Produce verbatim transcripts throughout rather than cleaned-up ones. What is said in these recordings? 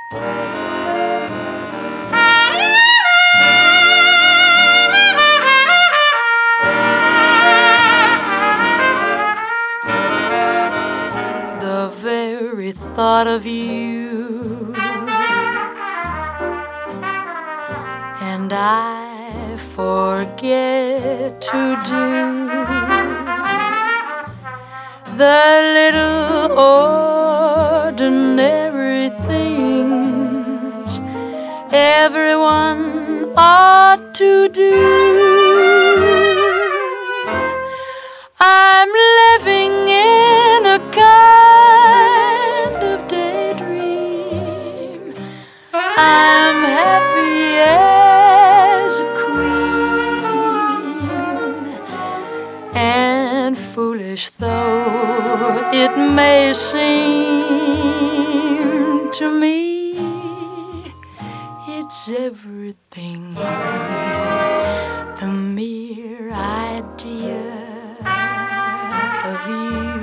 The very thought of you, and I forget to do the little ordinary things everyone ought to do. I'm living in a kind of daydream. I'm happy as a queen, and foolish though it may seem to me, it's everything. The mere idea of you,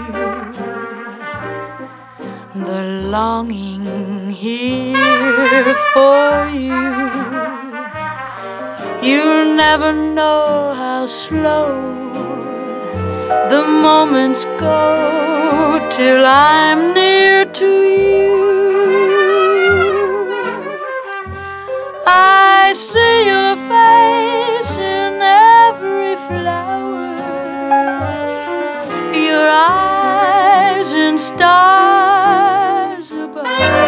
the longing here for you. You'll never know how slow the moments go till I'm near to you. I see your face in every flower, your eyes in stars above.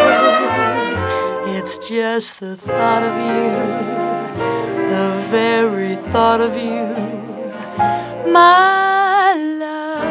It's just the thought of you, the very thought of you, my love.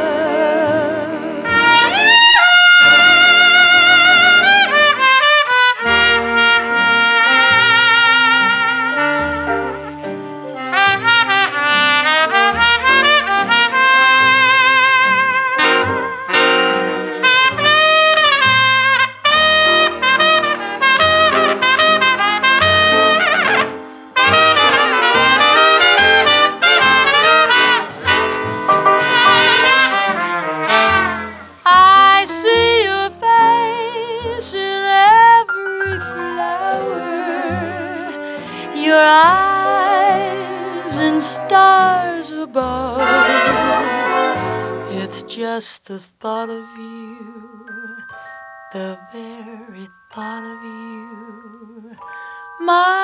I see your face in every flower, your eyes in stars above. It's just the thought of you, the very thought of you, my